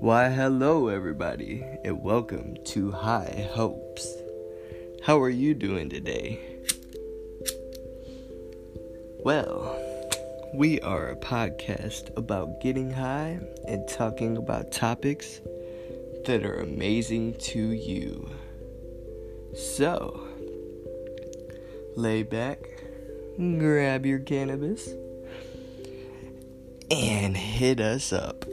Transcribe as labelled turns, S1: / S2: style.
S1: Why, hello, everybody, and welcome to High Hopes. How are you doing today? Well, we are a podcast about getting high and talking about topics that are amazing to you. So, lay back, grab your cannabis, and hit us up.